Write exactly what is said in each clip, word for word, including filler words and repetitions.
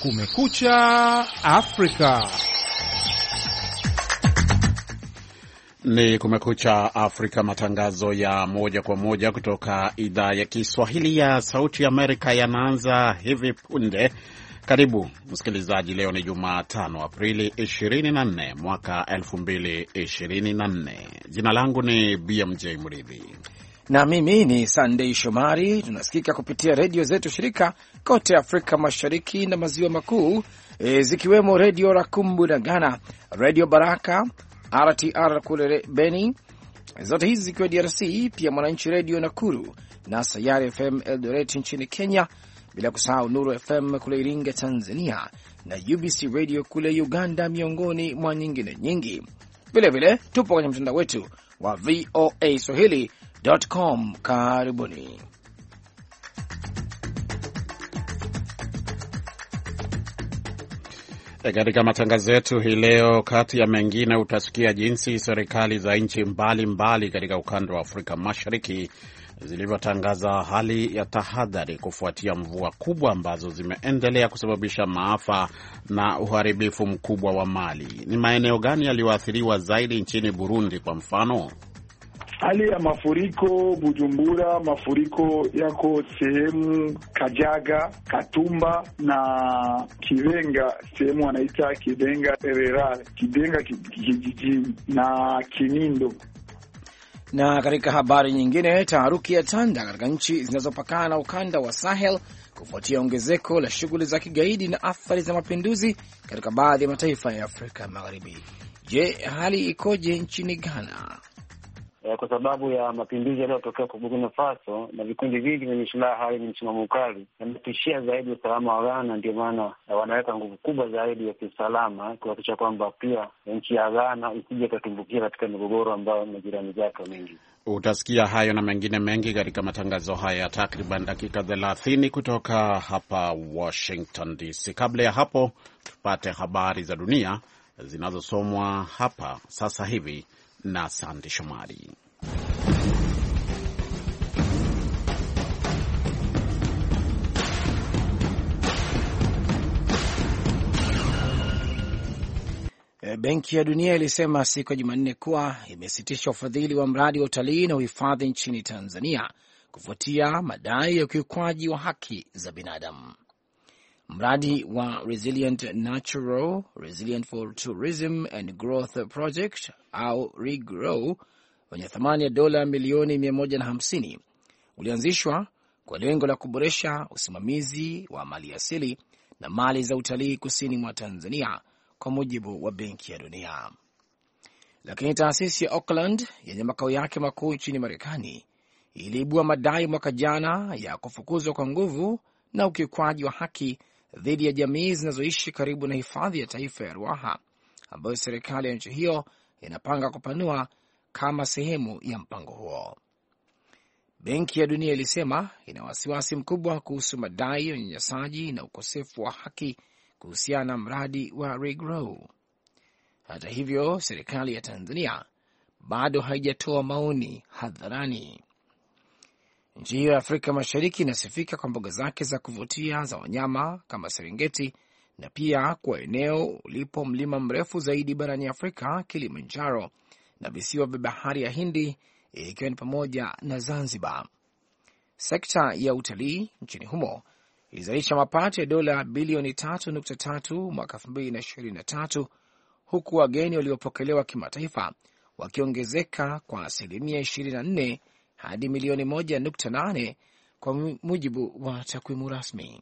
Kumekucha Afrika. Ni Kumekucha Afrika, matangazo ya moja kwa moja kutoka idhaa ya Kiswahili ya Sauti Amerika yanaanza hivi punde. Karibu msikilizaji, leo ni Jumatano Aprili ishirini na nne mwaka elfu mbili ishirini na nne. Jina langu ni B M J Mridhi na mimi ni Sunday Shomari. Tunasikika kupitia redio zetu shirika kote Afrika Mashariki na Maziwa Makuu, e, zikiwemo Redio Rakumbu na Ghana, Redio Baraka R T R kule Beni, zote hizi zikiwa D R C, pia Mwananchi Redio Nakuru na Sayari F M Eldoret nchini Kenya, bila kusahau Nuru F M kule Iringa Tanzania na U B C Radio kule Uganda, miongoni mwa nyingine nyingi. Vile vile tupo kwenye mtandao wetu wa V O A Swahili dot com. Karibuni. Katika matangazo yetu hii leo, kati ya mengine, utasikia jinsi serikali za nchi mbalimbali katika ukanda wa Afrika Mashariki zilivyotangaza hali ya tahadhari kufuatia mvua kubwa ambazo zimeendelea kusababisha maafa na uharibifu mkubwa wa mali. Ni maeneo gani yaliyoathiriwa zaidi nchini Burundi kwa mfano? Hali ya mafuriko Bujumbura, mafuriko yako sehemu Kajaga, Katumba na Kibenga, sehemu wanaita Kibenga Ererare, Kibenga kijijini na Kinindo. Na katika habari nyingine, taharuki ya tanda katika nchi zinazopakana na ukanda wa Sahel kufuatia ongezeko la shughuli za kigaidi na athari za mapinduzi katika baadhi ya mataifa ya Afrika Magharibi. Je, hali ikoje nchini Ghana? Kwa sababu ya mapinduzi yaliyotokea kwa Burkina Faso na vikundi vingi vyenye silaha hali ni msimamo mkali, yametishia zaidi usalama wa Ghana. Ndio maana wanaweka nguvu kubwa zaidi ya kiusalama kuhakikisha kwamba pia nchi ya Ghana isije kutumbukia katika migogoro ambayo majirani zake mengi. Utasikia hayo na mengine mengi katika matangazo haya ya takriban dakika thelathini kutoka hapa Washington D C. Kabla ya hapo, tupate habari za dunia zinazosomwa hapa sasa hivi na Sandi Shomari. Benki ya Dunia ilisema siku ya Jumanne kuwa imesitisha ufadhili wa mradi wa utalii na uhifadhi nchini Tanzania kufuatia madai ya ukiukwaji wa haki za binadamu. Mradi wa Resilient Natural, Resilient for Tourism and Growth Project au REGROW wenye thamani ya dola milioni mia moja na hamsini ulianzishwa kwa lengo la kuboresha usimamizi wa mali asili na mali za utalii kusini mwa Tanzania, kwa mujibu wa Benki ya Dunia. Lakini taasisi ya Auckland yenye makao yake makuu nchini Marekani iliibua madai mwaka jana ya kufukuzwa kwa nguvu na ukiukwaji wa haki dhidi ya jamii zinazoishi karibu na hifadhi ya taifa ya Ruaha, ambayo serikali ya nchi hiyo inapanga kupanua kama sehemu ya mpango huo. Benki ya Dunia ilisema ina wasiwasi mkubwa kuhusu madai ya unyanyasaji na ukosefu wa haki kuhusiana na mradi wa REGROW. Hata hivyo, serikali ya Tanzania bado haijatoa maoni hadharani. Nchi hiyo ya Afrika Mashariki inasifika kwa mbuga zake za kuvutia za wanyama kama Serengeti, na pia kwa eneo ulipo mlima mrefu zaidi barani Afrika, Kilimanjaro, na visiwa vya bahari ya Hindi, ikiwa ni pamoja na Zanzibar. Sekta ya utalii nchini humo ilizalisha mapato ya dola bilioni tatu nukta tatu mwaka elfu mbili na ishirini na tatu, huku wageni waliopokelewa kimataifa wakiongezeka kwa asilimia ishirini na nne hadi milioni moja nukta nane kwa mujibu wa takwimu rasmi.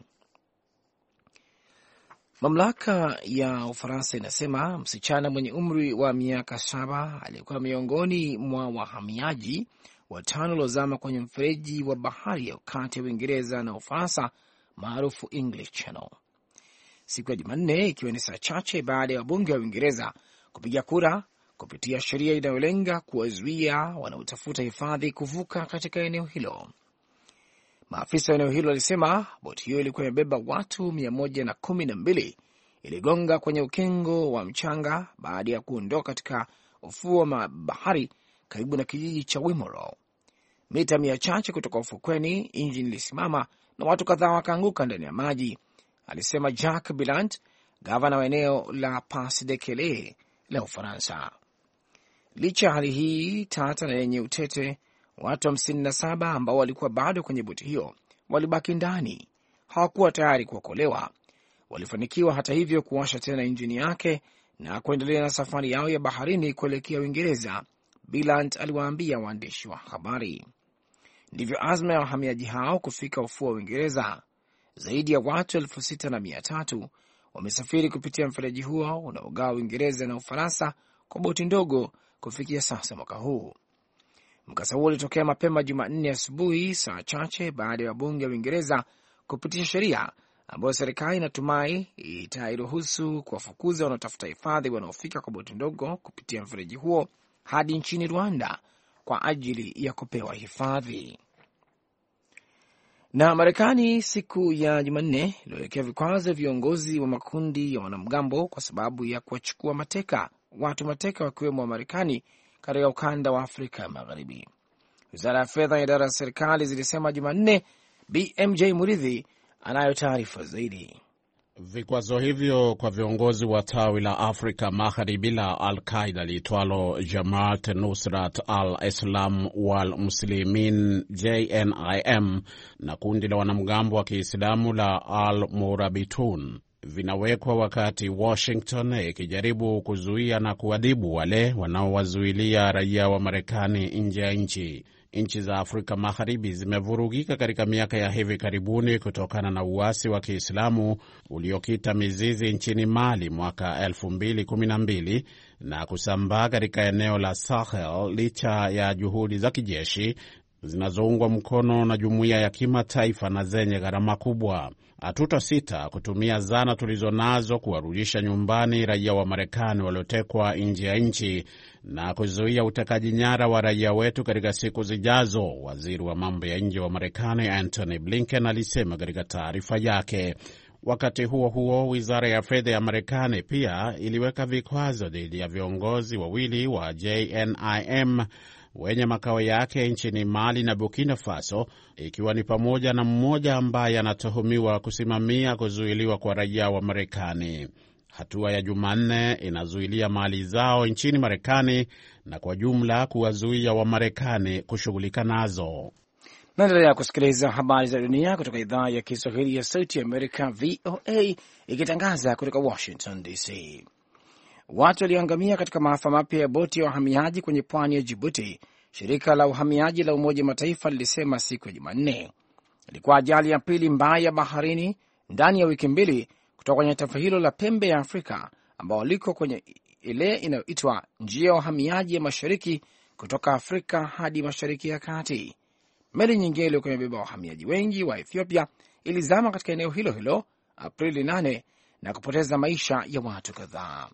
Mamlaka ya Ufaransa inasema msichana mwenye umri wa miaka saba aliyekuwa miongoni mwa wahamiaji watano waliozama kwenye mfereji wa bahari ya kati ya Uingereza na Ufaransa maarufu English Channel siku ya Jumanne, ikiwa ni saa chache baada ya wabunge wa Uingereza kupiga kura kupitia sheria inayolenga kuwazuia wanaotafuta hifadhi kuvuka katika eneo hilo. Maafisa wa eneo hilo walisema boti hiyo ilikuwa imebeba watu mia moja na kumi na mbili, iligonga kwenye ukingo wa mchanga baada ya kuondoka katika ufuo wa bahari karibu na kijiji cha Wimoro. Mita mia chache kutoka ufukweni, injini ilisimama na watu kadhaa wakaanguka ndani ya maji, alisema Jacques Bilant, gavana wa eneo la Pas-de-Calais la Ufaransa. Licha ya hali hii tata na yenye utete, watu hamsini na saba ambao walikuwa bado kwenye boti hiyo walibaki ndani, hawakuwa tayari kuokolewa. Walifanikiwa hata hivyo kuwasha tena injini yake na kuendelea na safari yao ya baharini kuelekea Uingereza, Bilant aliwaambia waandishi wa habari. Ndivyo azma ya wahamiaji hao kufika ufuo wa Uingereza. Zaidi ya watu elfu sita na mia tatu wamesafiri kupitia mfereji huo unaogawa Uingereza na Ufaransa kwa boti ndogo kufikia sasa mwaka huu. Mkasa huo ulitokea mapema Jumanne asubuhi, saa chache baada ya wabunge wa Uingereza kupitisha sheria ambayo serikali inatumai itairuhusu kuwafukuza wanaotafuta hifadhi wanaofika kwa boti ndogo kupitia mfereji huo hadi nchini Rwanda kwa ajili ya kupewa hifadhi. Na Marekani siku ya Jumanne iliwekea vikwazo viongozi wa makundi ya wanamgambo kwa sababu ya kuwachukua mateka watu mateka wakiwemo wa Marekani katika ukanda wa Afrika Magharibi. Wizara ya fedha ya idara ya serikali zilisema Jumanne. B M J Muridhi anayo taarifa zaidi. Vikwazo hivyo kwa viongozi wa tawi la Afrika Magharibi la Al-Qaida liitwalo Jamaat Nusrat al-Islam wal Muslimin J N I M na kundi la wanamgambo wa Kiislamu la Al-Murabitun vinawekwa wakati Washington ikijaribu kuzuia na kuadhibu wale wanaowazuilia raia wa Marekani nje ya nchi. Nchi za Afrika Magharibi zimevurugika katika miaka ya hivi karibuni kutokana na uasi wa Kiislamu uliokita mizizi nchini Mali mwaka elfu mbili kumi na mbili na kusambaa katika eneo la Sahel licha ya juhudi za kijeshi zinazoungwa mkono na jumuiya ya kimataifa na zenye gharama kubwa. Hatutasita kutumia zana tulizonazo kuwarudisha nyumbani raia wa Marekani waliotekwa nje ya nchi na kuzuia utekaji nyara wa raia wetu katika siku zijazo, waziri wa mambo ya nje wa Marekani Antony Blinken alisema katika taarifa yake. Wakati huo huo, wizara ya fedha ya Marekani pia iliweka vikwazo dhidi ya viongozi wawili wa J N I M wenye makao yake nchini Mali na Burkina Faso, ikiwa ni pamoja na mmoja ambaye anatuhumiwa kusimamia kuzuiliwa kwa raia wa Marekani. Hatua ya Jumanne inazuilia mali zao nchini Marekani na kwa jumla kuwazuia wa Marekani kushughulika nazo. Naendelea kusikiliza habari za dunia kutoka idhaa ya Kiswahili ya Sauti ya Amerika V O A ikitangaza kutoka Washington D C. Watu walioangamia katika maafa mapya ya boti ya wahamiaji kwenye pwani ya Djibouti, shirika la uhamiaji la Umoja Mataifa lilisema siku ya Jumanne. Ilikuwa ajali ya pili mbaya baharini ndani ya wiki mbili kutoka kwenye taifa hilo la pembe ya Afrika ambao liko kwenye ile inayoitwa njia ya wahamiaji ya mashariki kutoka Afrika hadi mashariki ya kati. Meli nyingine iliyokuwa imebeba wahamiaji wengi wa Ethiopia ilizama katika eneo hilo hilo Aprili nane na kupoteza maisha ya watu kadhaa.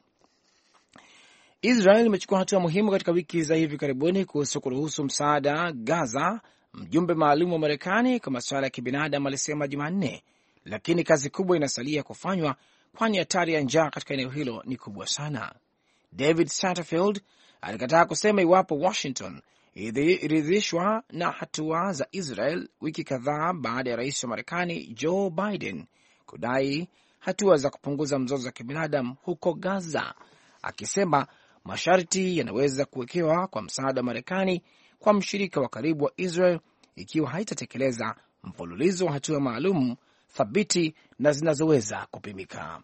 Israel imechukua hatua muhimu katika wiki za hivi karibuni kuhusu kuruhusu msaada Gaza. Mjumbe maalum wa Marekani kwa masuala ya kibinadamu alisema Jumanne, lakini kazi kubwa inasalia kufanywa, kwani hatari ya njaa katika eneo hilo ni kubwa sana. David Satterfield alikataa kusema iwapo Washington iliridhishwa na hatua za Israel wiki kadhaa baada ya rais wa Marekani Joe Biden kudai hatua za kupunguza mzozo wa kibinadamu huko Gaza, akisema masharti yanaweza kuwekewa kwa msaada wa Marekani kwa mshirika wa karibu wa Israel ikiwa haitatekeleza mfululizo wa hatua maalum thabiti na zinazoweza kupimika.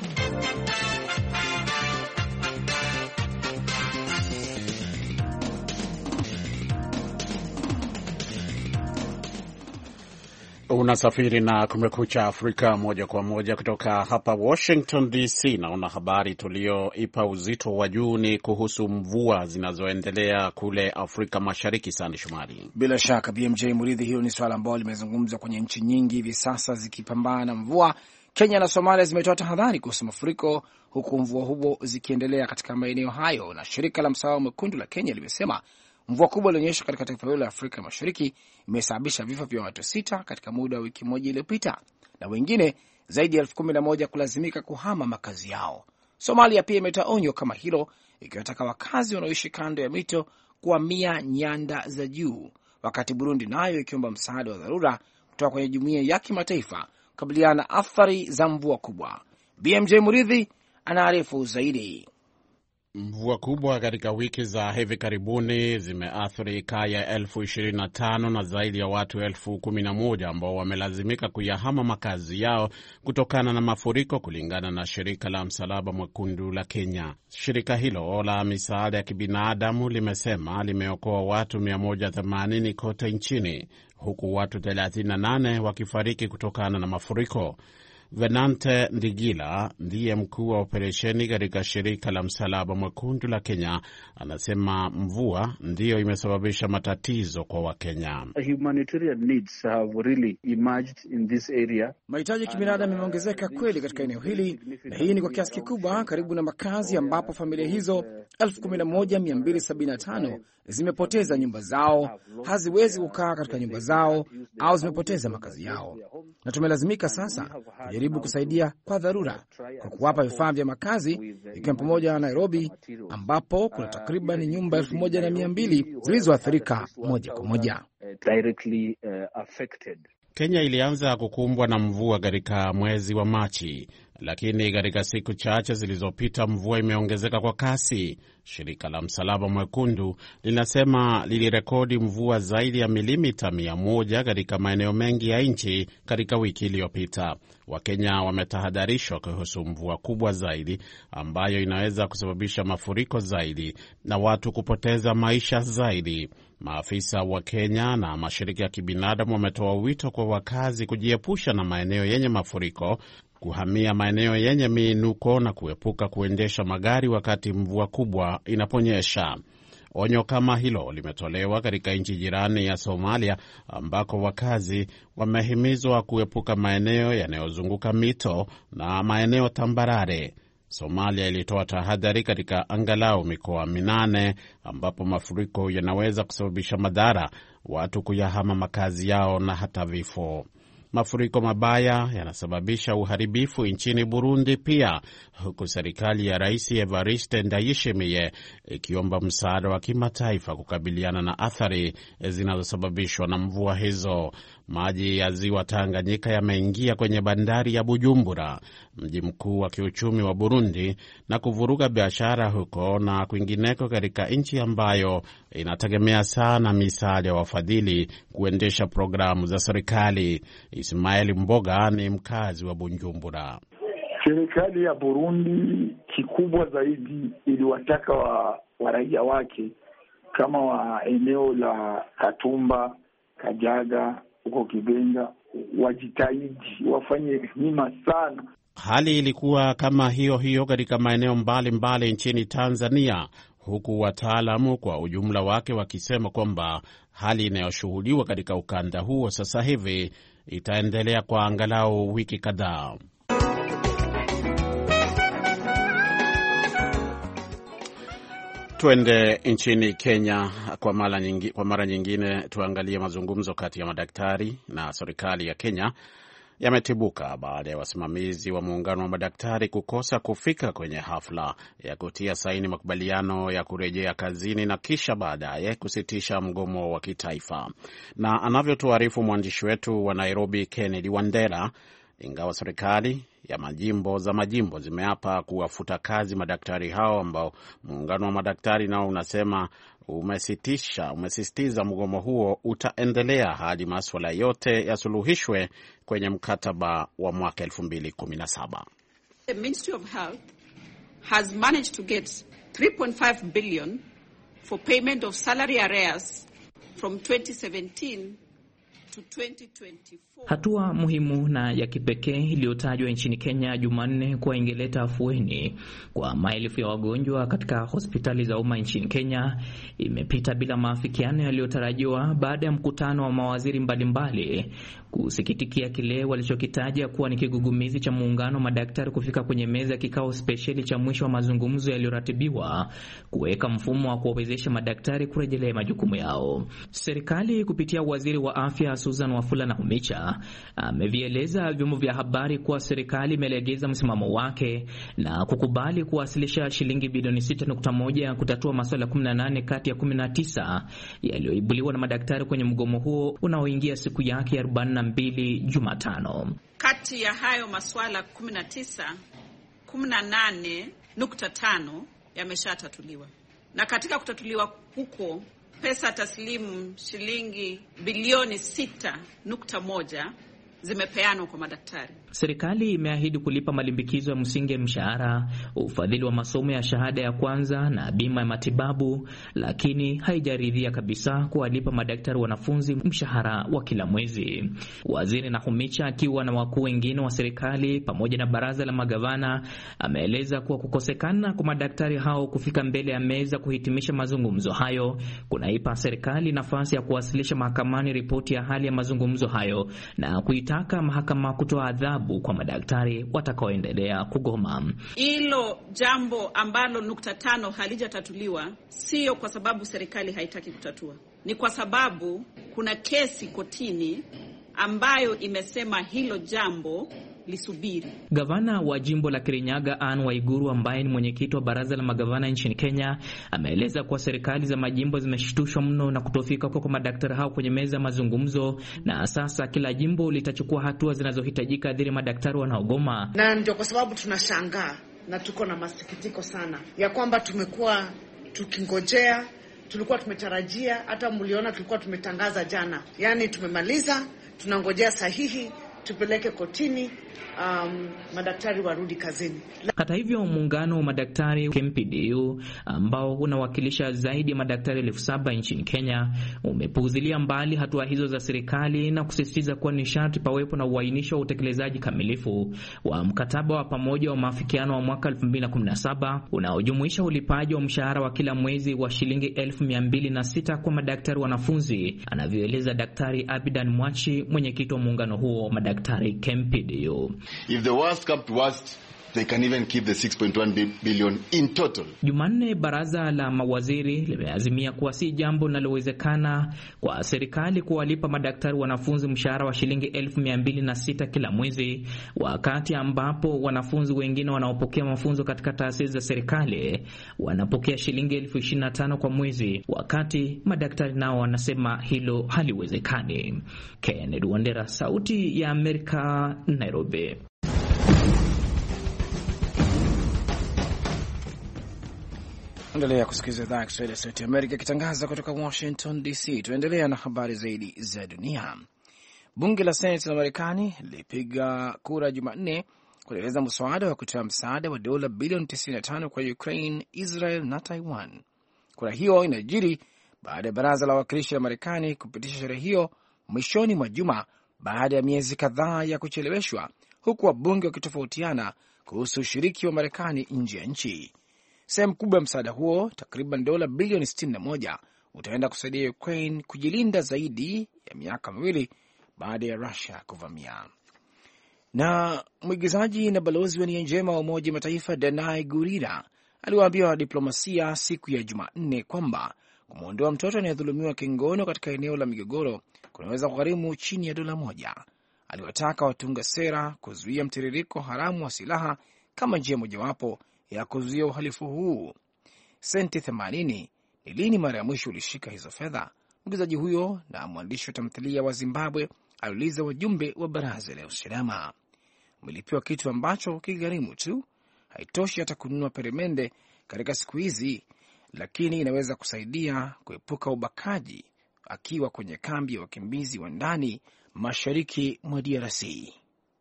Unasafiri na Kumekucha Afrika moja kwa moja kutoka hapa Washington D C. Naona habari tulioipa uzito wa juu ni kuhusu mvua zinazoendelea kule Afrika Mashariki. Sandi Shumari. Bila shaka B M J Muridhi, hilo ni swala ambalo limezungumzwa kwenye nchi nyingi hivi sasa zikipambana na mvua. Kenya na Somalia zimetoa tahadhari kuhusu mafuriko huku mvua huo zikiendelea katika maeneo hayo, na shirika la Msalaba Mwekundu la Kenya limesema mvua kubwa ilionyesha katika taifa hilo la Afrika Mashariki imesababisha vifo vya watu sita katika muda wa wiki moja iliyopita na wengine zaidi ya elfu kumi na moja kulazimika kuhama makazi yao. Somalia pia imetoa onyo kama hilo, ikiwataka wakazi wanaoishi kando ya mito kuhamia nyanda za juu, wakati Burundi nayo ikiomba msaada wa dharura kutoka kwenye jumuiya ya kimataifa kukabiliana na athari za mvua kubwa. B M J Muridhi anaarifu zaidi. Mvua kubwa katika wiki za hivi karibuni zimeathiri kaya elfu ishirini na tano na zaidi ya watu elfu kumi na moja ambao wamelazimika kuyahama makazi yao kutokana na mafuriko, kulingana na shirika la Msalaba Mwekundu la Kenya. Shirika hilo la misaada ya kibinadamu limesema limeokoa watu mia moja themanini kote nchini, huku watu thelathini na nane wakifariki kutokana na mafuriko. Venante Ndigila ndiye mkuu wa operesheni katika shirika la Msalaba Mwekundu la Kenya. Anasema mvua ndiyo imesababisha matatizo kwa Wakenya. Mahitaji ya kibinadamu yameongezeka kweli katika eneo hili, na hii ni kwa kiasi kikubwa karibu na makazi ambapo familia hizo elfu kumi na moja mia mbili sabini na tano zimepoteza nyumba zao, haziwezi kukaa katika nyumba zao au zimepoteza makazi yao, na tumelazimika sasa kujaribu kusaidia kwa dharura kwa kuwapa vifaa vya makazi, ikiwa pamoja na Nairobi ambapo kuna takriban nyumba elfu moja na mia mbili zilizoathirika moja kwa moja. Kenya ilianza kukumbwa na mvua katika mwezi wa Machi, lakini katika siku chache zilizopita mvua imeongezeka kwa kasi. Shirika la Msalaba Mwekundu linasema lilirekodi mvua zaidi ya milimita mia moja katika maeneo mengi ya nchi katika wiki iliyopita. Wakenya wametahadharishwa kuhusu mvua kubwa zaidi ambayo inaweza kusababisha mafuriko zaidi na watu kupoteza maisha zaidi. Maafisa wa Kenya na mashirika ya kibinadamu wametoa wito kwa wakazi kujiepusha na maeneo yenye mafuriko, kuhamia maeneo yenye miinuko na kuepuka kuendesha magari wakati mvua kubwa inaponyesha. Onyo kama hilo limetolewa katika nchi jirani ya Somalia ambako wakazi wamehimizwa kuepuka maeneo yanayozunguka mito na maeneo tambarare. Somalia ilitoa tahadhari katika angalau mikoa minane ambapo mafuriko yanaweza kusababisha madhara, watu kuyahama makazi yao na hata vifo. Mafuriko mabaya yanasababisha uharibifu nchini Burundi pia, huku serikali ya Rais Evariste Ndayishimiye ikiomba msaada wa kimataifa kukabiliana na athari zinazosababishwa na mvua hizo. Maji ya ziwa Tanganyika yameingia kwenye bandari ya Bujumbura, mji mkuu wa kiuchumi wa Burundi, na kuvuruga biashara huko na kwingineko katika nchi ambayo inategemea sana misaada ya wafadhili kuendesha programu za serikali. Ismail Mboga ni mkazi wa Bujumbura. Serikali ya Burundi kikubwa zaidi iliwataka wa, wa raia wake kama wa eneo la Katumba, Kajaga, huko Kibenga wajitahidi wafanye hima sana. Hali ilikuwa kama hiyo hiyo katika maeneo mbalimbali nchini Tanzania, huku wataalamu kwa ujumla wake wakisema kwamba hali inayoshuhudiwa katika ukanda huo sasa hivi itaendelea kwa angalau wiki kadhaa. Tuende nchini Kenya kwa mara nyingi, kwa mara nyingine tuangalie mazungumzo kati ya madaktari na serikali ya Kenya yametibuka baada ya wasimamizi wa muungano wa madaktari kukosa kufika kwenye hafla ya kutia saini makubaliano ya kurejea kazini na kisha baadaye kusitisha mgomo wa kitaifa. Na anavyotuarifu mwandishi wetu wa Nairobi Kennedy Wandera, ingawa serikali ya majimbo za majimbo zimeapa kuwafuta kazi madaktari hao ambao muungano wa madaktari nao unasema umesitisha umesisitiza mgomo huo utaendelea hadi masuala yote yasuluhishwe kwenye mkataba wa mwaka elfu mbili kumi na saba. The Ministry of Health has managed to get three point five billion for payment of salary arrears from twenty seventeen to twenty twenty-four. Hatua muhimu na ya kipekee iliyotajwa nchini Kenya Jumanne kwa ingeleta afueni kwa maelfu ya wagonjwa katika hospitali za umma nchini Kenya imepita bila maafikiano yaliyotarajiwa baada ya mkutano wa mawaziri mbalimbali kusikitikia kile walichokitaja kuwa ni kigugumizi cha muungano wa madaktari kufika kwenye meza ya kikao spesheli cha mwisho wa mazungumzo yaliyoratibiwa kuweka mfumo wa kuwawezesha madaktari kurejelea majukumu yao. Serikali kupitia waziri wa afya Susan Wafula Nakhumicha amevieleza vyombo vya habari kuwa serikali imelegeza msimamo wake na kukubali kuwasilisha shilingi bilioni sita nukta moja kutatua masuala kumi na nane kati ya kumi na tisa yaliyoibuliwa na madaktari kwenye mgomo huo unaoingia siku yake ya arobaini na mbili Jumatano. Kati ya hayo masuala kumi na tisa, kumi na nane nukta tano yameshatatuliwa. Na katika kutatuliwa huko, pesa taslimu shilingi bilioni sita nukta moja zimepeanwa kwa madaktari. Serikali imeahidi kulipa malimbikizo ya msingi ya mshahara, ufadhili wa masomo ya shahada ya kwanza na bima ya matibabu, lakini haijaridhia kabisa kuwalipa madaktari wanafunzi mshahara wa kila mwezi. Waziri Nakhumicha akiwa na wakuu wengine wa serikali pamoja na baraza la magavana ameeleza kuwa kukosekana kwa madaktari hao kufika mbele ya meza kuhitimisha mazungumzo hayo kunaipa serikali nafasi ya kuwasilisha mahakamani ripoti ya hali ya mazungumzo hayo na kuitaka mahakama kutoa adhabu kwa madaktari watakaoendelea kugoma. Hilo jambo ambalo nukta tano halijatatuliwa sio kwa sababu serikali haitaki kutatua. Ni kwa sababu kuna kesi kotini ambayo imesema hilo jambo lisubiri. Gavana wa jimbo la Kirinyaga Anne Waiguru, ambaye ni mwenyekiti wa baraza la magavana nchini Kenya, ameeleza kuwa serikali za majimbo zimeshtushwa mno na kutofika kwa madaktari hao kwenye meza mazungumzo, na sasa kila jimbo litachukua hatua zinazohitajika dhidi ya madaktari wanaogoma. Na ndio kwa sababu tunashangaa na tuko na masikitiko sana ya kwamba tumekuwa tukingojea, tulikuwa tumetarajia, hata mliona tulikuwa tumetangaza jana, yani tumemaliza, tunangojea sahihi tupeleke kotini, um, madaktari warudi kazini. Hata hivyo, muungano wa madaktari K M P D U ambao unawakilisha zaidi ya madaktari elfu saba nchini Kenya umepuuzilia mbali hatua hizo za serikali na kusisitiza kuwa ni sharti pawepo na uainisho wa utekelezaji kamilifu wa mkataba wa pamoja wa maafikiano wa mwaka elfu mbili na kumi na saba unaojumuisha ulipaji wa mshahara wa kila mwezi wa shilingi elfu mia mbili na sita kwa madaktari wanafunzi, anavyoeleza Daktari Abidan Mwachi, mwenyekiti wa muungano huo madaktari K M P D U. If the worst come to worst, they can even keep the six point one billion in total. Jumanne, baraza la mawaziri limeazimia kuwa si jambo linalowezekana kwa serikali kuwalipa madaktari wanafunzi mshahara wa shilingi elfu mia mbili na sita kila mwezi, wakati ambapo wanafunzi wengine wanaopokea mafunzo katika taasisi za serikali wanapokea shilingi elfu ishirini na tano kwa mwezi, wakati madaktari nao wanasema hilo haliwezekani. Kennedy Wandera, Sauti ya Amerika, Nairobi. Endelea kusikiliza idhaa ya Kiswahili ya Sauti ya Amerika ikitangaza kutoka Washington D C. Tuendelea na habari zaidi za dunia. Bunge la Seneti la Marekani lilipiga kura Jumanne kueleza mswada wa kutoa msaada wa dola bilioni tisini na tano kwa Ukraine, Israel na Taiwan. Kura hiyo inajiri baada ya baraza la wawakilishi la Marekani kupitisha sheria hiyo mwishoni mwa juma baada ya miezi kadhaa ya kucheleweshwa, huku wabunge wakitofautiana kuhusu ushiriki wa Marekani nje ya nchi. Sehemu kubwa ya msaada huo, takriban dola bilioni sitini na moja, utaenda kusaidia Ukraine kujilinda zaidi ya miaka miwili baada ya Russia kuvamia. Na mwigizaji na balozi wa nia njema wa Umoja wa Mataifa Danai Gurira aliwaambia wadiplomasia siku ya Jumanne kwamba kumwondoa mtoto anayedhulumiwa kingono katika eneo la migogoro kunaweza kugharimu chini ya dola moja. Aliwataka watunga sera kuzuia mtiririko haramu wa silaha kama njia mojawapo ya kuzuia uhalifu huu. Senti themanini ni lini mara ya mwisho ulishika hizo fedha? Mwigizaji huyo na mwandishi wa tamthilia wa Zimbabwe aliuliza wajumbe wa baraza la usalama. Umelipiwa kitu ambacho kigharimu tu, haitoshi hata kununua peremende katika siku hizi, lakini inaweza kusaidia kuepuka ubakaji akiwa kwenye kambi ya wakimbizi wa ndani mashariki mwa D R C.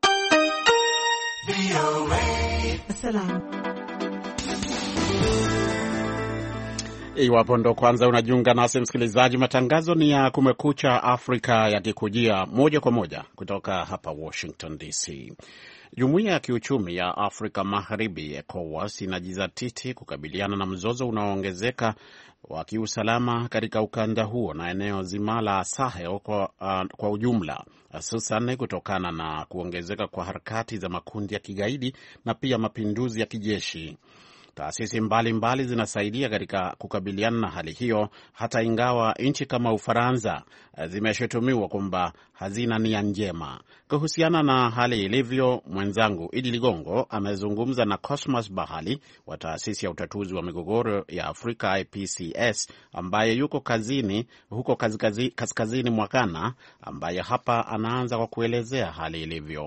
Iwapo ndo kwanza unajiunga nasi msikilizaji, matangazo ni ya Kumekucha Afrika yakikujia moja kwa moja kutoka hapa Washington D C. Jumuiya ya kiuchumi ya Afrika Magharibi ECOWAS inajizatiti kukabiliana na mzozo unaoongezeka wa kiusalama katika ukanda huo na eneo zima la Sahel kwa, uh, kwa ujumla, hususan kutokana na kuongezeka kwa harakati za makundi ya kigaidi na pia mapinduzi ya kijeshi. Taasisi mbalimbali zinasaidia katika kukabiliana na hali hiyo, hata ingawa nchi kama Ufaransa zimeshutumiwa kwamba hazina nia njema. Kuhusiana na hali ilivyo, mwenzangu Idi Ligongo amezungumza na Cosmas Bahali wa taasisi ya utatuzi wa migogoro ya Afrika I P C S, ambaye yuko kazini huko kaskazini, kaskazini mwa Ghana, ambaye hapa anaanza kwa kuelezea hali ilivyo.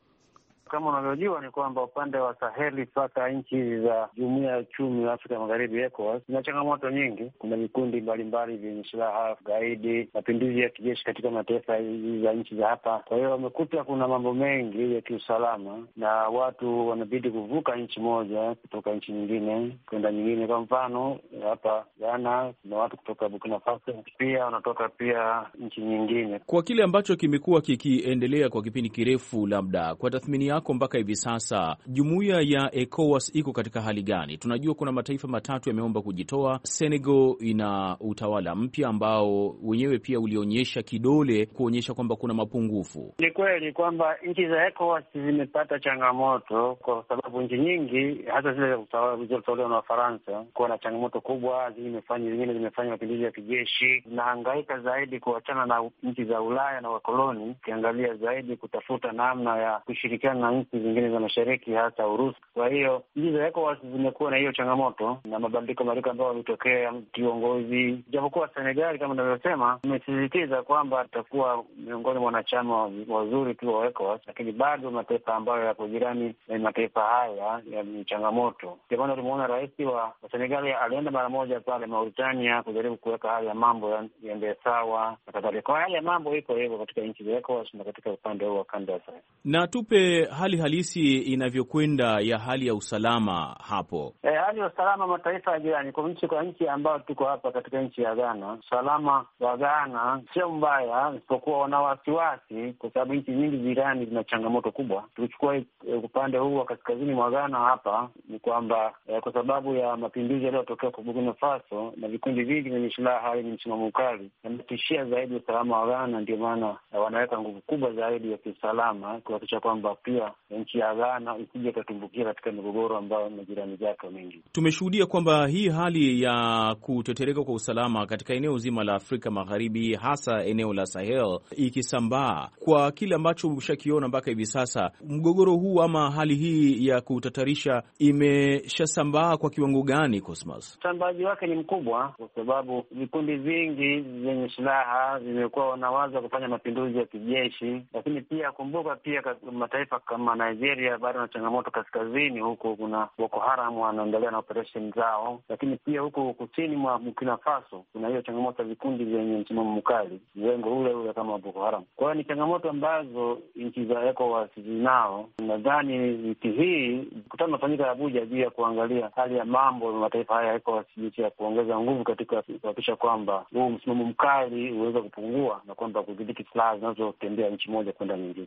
Kama unavyojua ni kwamba upande wa Saheli mpaka nchi za Jumuiya ya Uchumi wa Afrika Magharibi ECOWAS zina changamoto nyingi. Kuna vikundi mbalimbali vyenye silaha, gaidi, mapinduzi ya kijeshi katika mataifa za nchi za hapa. Kwa hiyo wamekuta kuna mambo mengi ya kiusalama na watu wanabidi kuvuka nchi moja kutoka nchi nyingine kwenda nyingine. Kwa mfano hapa Ghana kuna watu kutoka Burkina Faso pia wanatoka pia nchi nyingine. Kwa kile ambacho kimekuwa kikiendelea kwa kipindi kirefu, labda kwa tathmini yako mpaka hivi sasa, jumuiya ya ECOWAS iko katika hali gani? Tunajua kuna mataifa matatu yameomba kujitoa. Senegal ina utawala mpya ambao wenyewe pia ulionyesha kidole kuonyesha kwamba kuna mapungufu. Ni kweli kwamba nchi za ECOWAS zimepata changamoto kwa sababu nchi nyingi hata zile zilizotolewa na Faransa kuwa na changamoto kubwa, zimefanya zingine zimefanya mapinduzi ya kijeshi, zinahangaika zaidi kuachana na nchi za Ulaya na wakoloni, ukiangalia zaidi kutafuta namna ya kushirikiana na nchi zingine za mashariki hasa Urusi. Kwa hiyo nchi za ECOWAS zimekuwa na hiyo changamoto na mabadiliko madogo ambayo yametokea kiongozi, japokuwa Senegal kama ninavyosema imesisitiza kwamba atakuwa miongoni mwa wanachama wazuri tu wa ECOWAS, lakini bado mataifa ambayo yapo jirani na mataifa haya yana changamoto. Kwa maana tumeona rais wa Senegal alienda mara moja pale Mauritania kujaribu kuweka hali ya mambo yaende sawa na kadhalika. Kwa hali ya mambo iko hivyo katika nchi za ECOWAS na katika upande huu wa kanda ya Sahel. Na tupe hali halisi inavyokwenda ya hali ya usalama hapo. E, hali ya usalama mataifa ya jirani kwa nchi kwa nchi ambayo tuko hapa katika nchi ya Ghana, usalama wa Ghana sio mbaya, isipokuwa wana wasiwasi kwa sababu nchi nyingi jirani zina changamoto kubwa. Tukichukua e, upande huu wa kaskazini mwa Ghana hapa ni kwamba e, kwa sababu ya mapinduzi yaliyotokea kwa Burkina Faso na vikundi vingi vyenye silaha ni msimamo mkali yametishia zaidi usalama wa Ghana, ndio maana e, wanaweka nguvu kubwa zaidi ya kiusalama kuhakikisha kwamba pia nchi ya Ghana isije katumbukia katika migogoro ambayo majirani zake mengi. Tumeshuhudia kwamba hii hali ya kutetereka kwa usalama katika eneo zima la Afrika Magharibi, hasa eneo la Sahel, ikisambaa. Kwa kile ambacho ushakiona mpaka hivi sasa, mgogoro huu ama hali hii ya kutatarisha imeshasambaa kwa kiwango gani, Cosmas? Usambaji wake ni mkubwa kwa sababu vikundi vingi vyenye silaha vimekuwa wanawaza kufanya mapinduzi ya kijeshi, lakini pia kumbuka pia mataifa kama Nigeria bado na changamoto kaskazini, huko kuna Boko Haram wanaendelea na operation zao, lakini pia huko kusini mwa Burkina Faso kuna hiyo changamoto ya vikundi vyenye msimamo mkali, mrengo ule ule kama Boko Haram. Kwa hiyo ni changamoto ambazo nchi za ECOWAS zinao. Nadhani wiki hii mkutano unafanyika Abuja juu ya kuangalia hali ya mambo ya mataifa haya ya ECOWAS, jinsi ya kuongeza nguvu katika kuhakikisha kwamba huu msimamo mkali uweze kupungua na kwamba kudhibiti silaha zinazotembea nchi moja kwenda nyingine.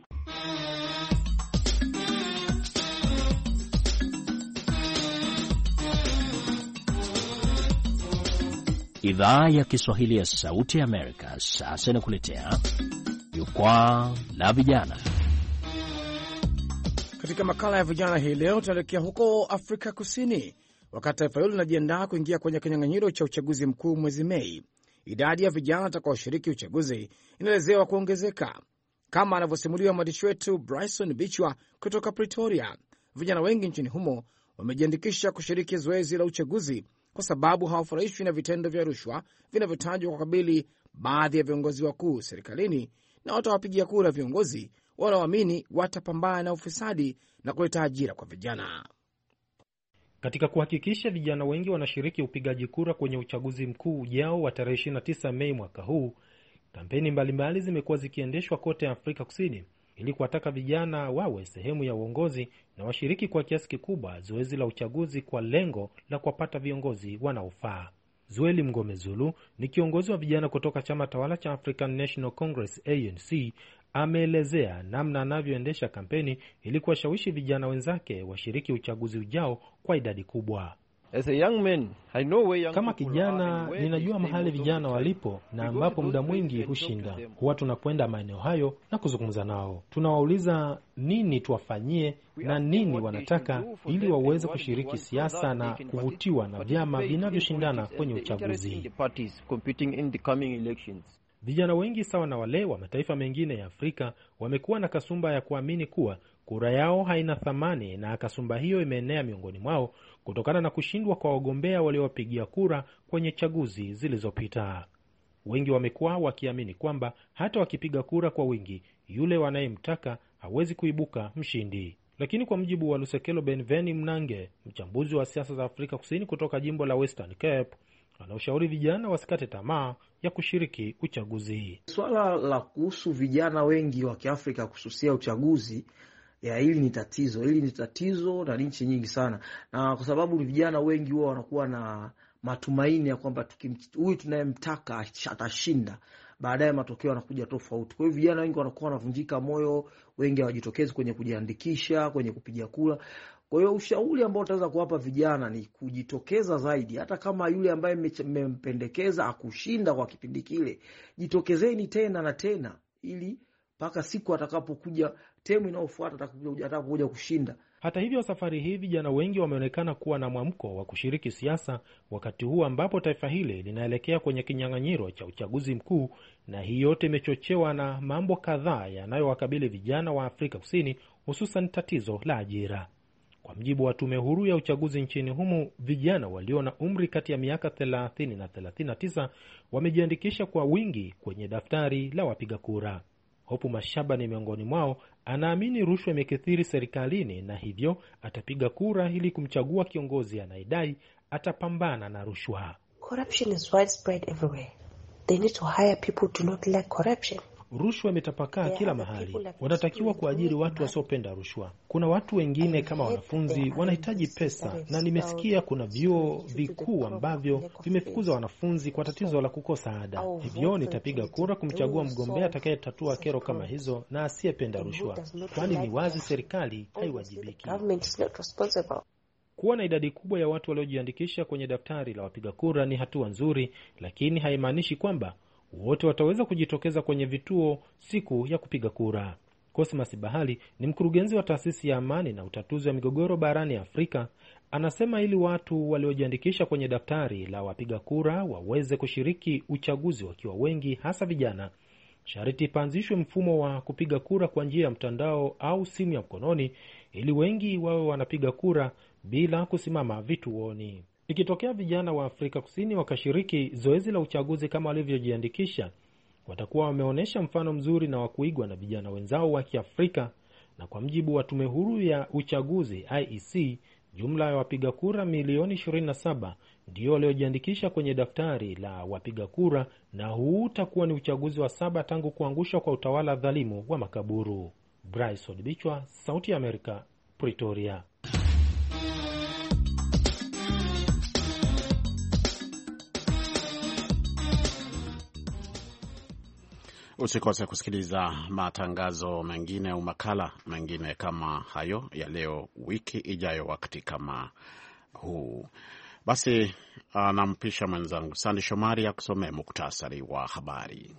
Idhaa ya Kiswahili ya Sauti ya Amerika sasa inakuletea Jukwaa la Vijana. Katika makala ya vijana hii leo tunaelekea huko Afrika Kusini. Wakati taifa hilo linajiandaa kuingia kwenye kinyang'anyiro cha uchaguzi mkuu mwezi Mei, idadi ya vijana watakaoshiriki uchaguzi inaelezewa kuongezeka. Kama anavyosimuliwa mwandishi wetu Bryson Bichwa kutoka Pretoria, vijana wengi nchini humo wamejiandikisha kushiriki zoezi la uchaguzi kwa sababu hawafurahishwi na vitendo vya rushwa vinavyotajwa kwa kabili baadhi ya viongozi wakuu serikalini, na watawapigia kura viongozi wanaoamini watapambana na ufisadi na kuleta ajira kwa vijana. Katika kuhakikisha vijana wengi wanashiriki upigaji kura kwenye uchaguzi mkuu ujao wa tarehe ishirini na tisa Mei mwaka huu, kampeni mbalimbali zimekuwa zikiendeshwa kote Afrika Kusini ili kuwataka vijana wawe sehemu ya uongozi na washiriki kwa kiasi kikubwa zoezi la uchaguzi kwa lengo la kuwapata viongozi wanaofaa. Zueli Mgome Zulu ni kiongozi wa vijana kutoka chama tawala cha African National Congress A N C, ameelezea namna anavyoendesha kampeni ili kuwashawishi vijana wenzake washiriki uchaguzi ujao kwa idadi kubwa. As a young man, I know where young kama kijana ninajua mahali vijana walipo na ambapo muda mwingi hushinda. Huwa tunakwenda maeneo hayo na kuzungumza nao, tunawauliza nini tuwafanyie na nini wanataka ili waweze kushiriki siasa na kuvutiwa na vyama vinavyoshindana kwenye uchaguzi. Vijana wengi sawa na wale wa mataifa mengine ya Afrika wamekuwa na kasumba ya kuamini kuwa kura yao haina thamani, na kasumba hiyo imeenea miongoni mwao kutokana na kushindwa kwa wagombea waliowapigia kura kwenye chaguzi zilizopita. Wengi wamekuwa wakiamini kwamba hata wakipiga kura kwa wingi, yule wanayemtaka hawezi kuibuka mshindi. Lakini kwa mjibu wa Lusekelo Benveni Mnange, mchambuzi wa siasa za Afrika Kusini kutoka jimbo la Western Cape, anaushauri vijana wasikate tamaa ya kushiriki uchaguzi. Swala la kuhusu vijana wengi wa Kiafrika kususia uchaguzi, ya hili ni tatizo, hili ni tatizo na nchi nyingi sana. Na kwa sababu vijana wengi wao wanakuwa na matumaini ya kwamba huyu tunayemtaka atashinda, baadaye matokeo yanakuja tofauti. Kwa hiyo vijana wengi wanakuwa wanavunjika moyo, wengi hawajitokezi kwenye kujiandikisha, kwenye kupiga kura. Kwa hiyo ushauri ambao utaweza kuwapa vijana ni kujitokeza zaidi. Hata kama yule ambaye mmempendekeza akushinda kwa kipindi kile, jitokezeni tena na tena ili mpaka siku atakapokuja temu inayofuata atakapokuja atakapokuja kushinda. Hata hivyo, safari hii vijana wengi wameonekana kuwa na mwamko wa kushiriki siasa wakati huu ambapo taifa hili linaelekea kwenye kinyang'anyiro cha uchaguzi mkuu, na hii yote imechochewa na mambo kadhaa yanayowakabili vijana wa Afrika Kusini, hususan tatizo la ajira. Kwa mjibu wa tume huru ya uchaguzi nchini humu, vijana walio na umri kati ya miaka thelathini na thelathini na tisa wamejiandikisha kwa wingi kwenye daftari la wapiga kura. Hopu Mashaba ni miongoni mwao. Anaamini rushwa imekithiri serikalini na hivyo atapiga kura ili kumchagua kiongozi anayedai atapambana na rushwa. Corruption is widespread everywhere. They need to hire people to not like corruption. Rushwa imetapakaa kila mahali. Wanatakiwa kuajiri watu wasiopenda rushwa. Kuna watu wengine kama wanafunzi wanahitaji pesa, na nimesikia kuna vyuo vikuu ambavyo vimefukuza wanafunzi kwa tatizo la kukosa ada. Hivyo nitapiga kura kumchagua mgombea atakayetatua kero kama hizo na asiyependa rushwa, kwani ni wazi serikali haiwajibiki. Kuwa na idadi kubwa ya watu waliojiandikisha kwenye daftari la wapiga kura ni hatua nzuri, lakini haimaanishi kwamba wote wataweza kujitokeza kwenye vituo siku ya kupiga kura. Cosmas Bahali ni mkurugenzi wa taasisi ya amani na utatuzi wa migogoro barani Afrika. Anasema ili watu waliojiandikisha kwenye daftari la wapiga kura waweze kushiriki uchaguzi wakiwa wengi, hasa vijana, sharti ipanzishwe mfumo wa kupiga kura kwa njia ya mtandao au simu ya mkononi ili wengi wawe wanapiga kura bila kusimama vituoni. Ikitokea vijana wa Afrika Kusini wakashiriki zoezi la uchaguzi kama walivyojiandikisha, watakuwa wameonyesha mfano mzuri na wa kuigwa na vijana wenzao wa Kiafrika. Na kwa mjibu wa tume huru ya uchaguzi I E C, jumla ya wapiga kura milioni ishirini na saba ndio waliojiandikisha kwenye daftari la wapiga kura, na huu utakuwa ni uchaguzi wa saba tangu kuangushwa kwa utawala dhalimu wa makaburu. Bryce Odbichwa, Sauti ya Amerika, Pretoria. Usikose kusikiliza matangazo mengine au makala mengine kama hayo ya leo wiki ijayo wakati kama huu. Basi anampisha mwenzangu Sandi Shomari ya kusomea muktasari wa habari.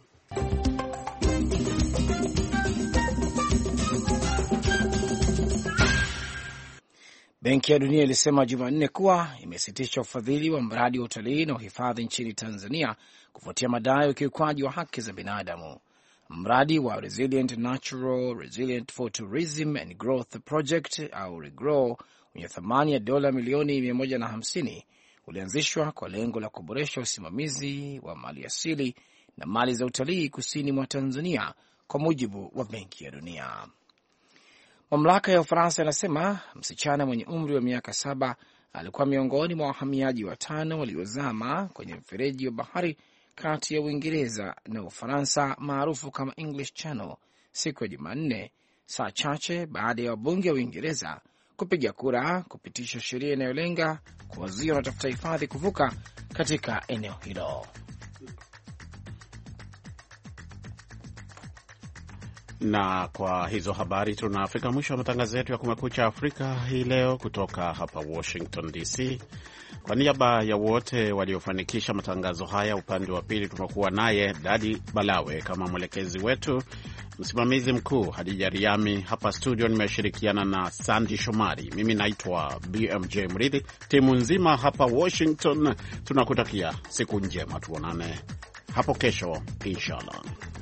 Benki ya Dunia ilisema Jumanne kuwa imesitisha ufadhili wa mradi wa utalii na uhifadhi nchini Tanzania kufuatia madai ya ukiukwaji wa haki za binadamu. Mradi wa Resilient Natural Resilient for Tourism and Growth Project au REGROW wenye thamani ya dola milioni mia moja na hamsini ulianzishwa kwa lengo la kuboresha usimamizi wa mali asili na mali za utalii kusini mwa Tanzania, kwa mujibu wa Benki ya Dunia. Mamlaka ya Ufaransa yanasema msichana mwenye umri wa miaka saba alikuwa miongoni mwa wahamiaji watano waliozama kwenye mfereji wa bahari kati ya Uingereza na Ufaransa maarufu kama English Channel siku ya Jumanne, saa chache baada ya wabunge wa Uingereza kupiga kura kupitisha sheria inayolenga kuwazuia wanaotafuta hifadhi kuvuka katika eneo hilo. Na kwa hizo habari tunafika mwisho wa matangazo yetu ya Kumekucha Afrika hii leo kutoka hapa Washington D C. Kwa niaba ya wote waliofanikisha matangazo haya, upande wa pili tumekuwa naye Dadi Balawe kama mwelekezi wetu, msimamizi mkuu Hadija Riami. Hapa studio nimeshirikiana na Sandy Shomari. Mimi naitwa B M J Mridhi. Timu nzima hapa Washington tunakutakia siku njema, tuonane hapo kesho inshallah.